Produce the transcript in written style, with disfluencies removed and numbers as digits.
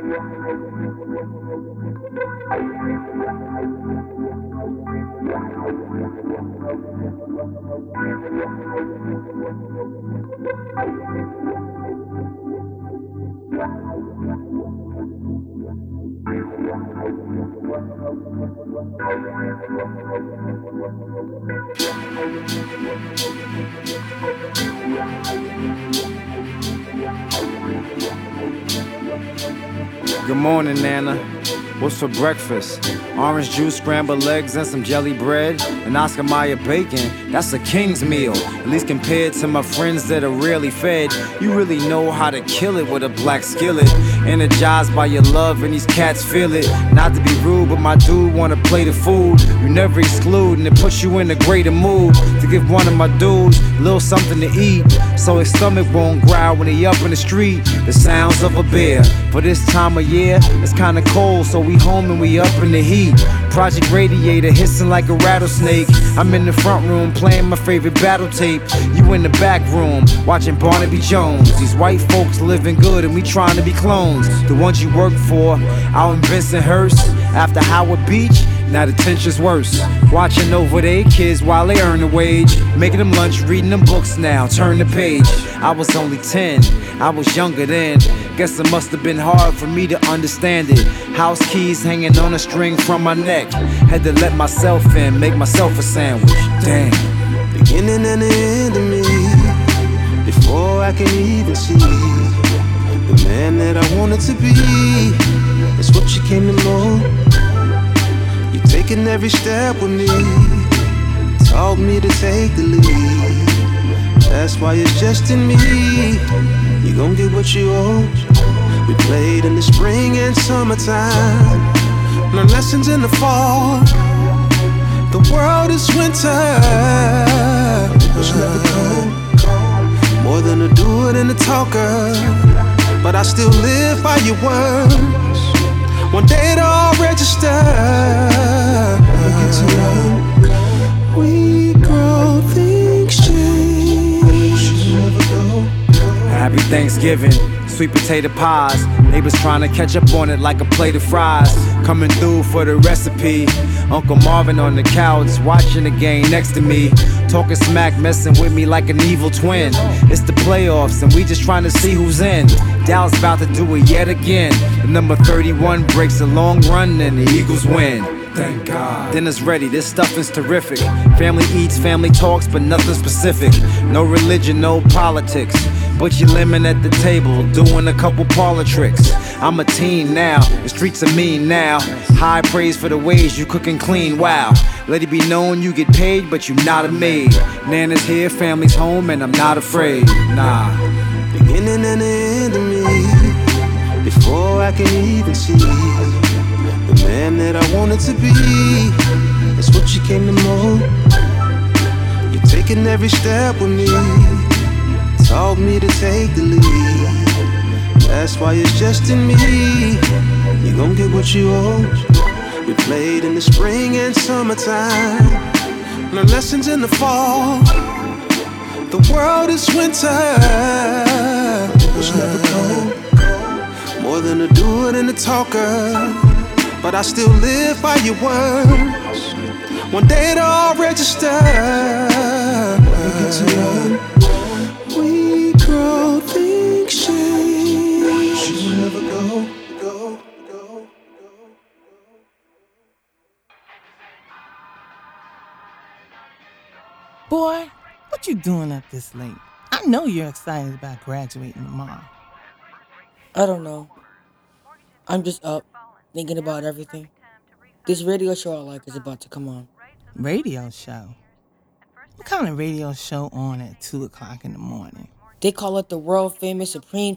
Good morning, Nana. What's for breakfast? Orange juice, scrambled eggs, and some jelly bread. And Oscar Mayer bacon, that's a king's meal. At least compared to my friends that are rarely fed. You really know how to kill it with a black skillet. Energized by your love and these cats feel it. Not to be rude, but my dude wanna play the food. You never exclude and it puts you in a greater mood. To give one of my dudes a little something to eat, so his stomach won't growl when he up in the street. The sounds of a bear. For this time of year, it's kinda cold, so we home and we up in the heat. Project Radiator hissing like a rattlesnake. I'm in the front room playing my favorite battle tape. You in the back room watching Barnaby Jones. These white folks living good and we trying to be clones. The ones you work for out in Bensonhurst after Howard Beach. Now the tension's worse. Watching over their kids while they earn a wage. Making them lunch, reading them books now, turn the page. I was only 10, I was younger then. Guess it must have been hard for me to understand it. House keys hanging on a string from my neck. Had to let myself in, make myself a sandwich. Damn. Beginning and the end of me, before I can even see the man that I wanted to be. That's what you came to know. You taking every step with me, taught me to take the lead. That's why it's just in me. You gon' get what you owe. We played in the spring and summertime, learned lessons in the fall. The world is winter. It's never cold. More than a doer and a talker, but I still live by your words. One day it'll all register. We grow, things change. Happy Thanksgiving. Sweet potato pies. Neighbors trying to catch up on it like a plate of fries. Coming through for the recipe. Uncle Marvin on the couch, watching the game next to me. Talking smack, messing with me like an evil twin. It's the playoffs and we just trying to see who's in. Dallas about to do it yet again. The number 31 breaks a long run and the Eagles win. Thank God. Dinner's ready, this stuffing's terrific. Family eats, family talks, but nothing specific. No religion, no politics. But you're lemon at the table, doing a couple parlor tricks. I'm a teen now, the streets are mean now. High praise for the ways you cook and clean, wow. Let it be known you get paid, but you not a maid. Nana's here, family's home, and I'm not afraid, nah. Beginning and the end of me, before I can even see the man that I wanted to be. That's what you came to know. You're taking every step with me, taught me to take the lead. That's why it's just in me. You gon' get what you owe. We played in the spring and summertime, learned lessons in the fall. The world is winter. It's never cold. More than a doer and a talker, but I still live by your words. One day it'll all register. We grow, things change. You never go. Boy, what you doing up this late? I know you're excited about graduating tomorrow. I don't know. I'm just up, thinking about everything. This radio show I like is about to come on. Radio show? What kind of radio show on at 2 o'clock in the morning? They call it the world famous Supreme